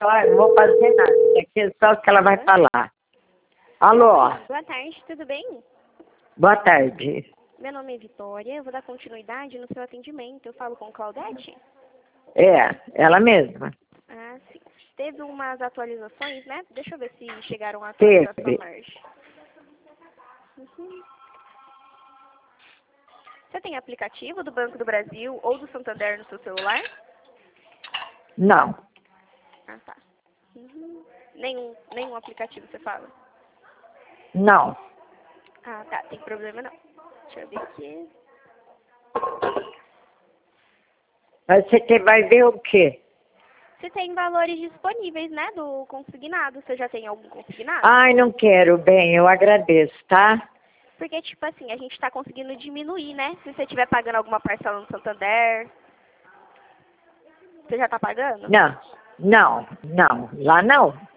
Só, não vou fazer nada. Isso aqui é só o que ela vai falar. Alô? Boa tarde, tudo bem? Boa tarde. Meu nome é Vitória, eu vou dar continuidade no seu atendimento. Eu falo com Claudete? É, ela mesma. Ah, sim. Teve umas atualizações, né? Deixa eu ver se chegaram a Teve. atualização Marge. Uhum. Você tem aplicativo do Banco do Brasil ou do Santander no seu celular? Não, Ah, tá. Uhum. Nenhum aplicativo você fala? não. Ah, tá. Tem problema não. Deixa eu ver aqui. Mas você vai ver o quê? Você tem valores disponíveis, né, do consignado. Você já tem algum consignado? Ai, não quero, bem, eu agradeço, tá? Porque, tipo assim, a gente tá conseguindo diminuir, né? Se você estiver pagando alguma parcela no Santander. Você já tá pagando? Não, não, não. Lá não.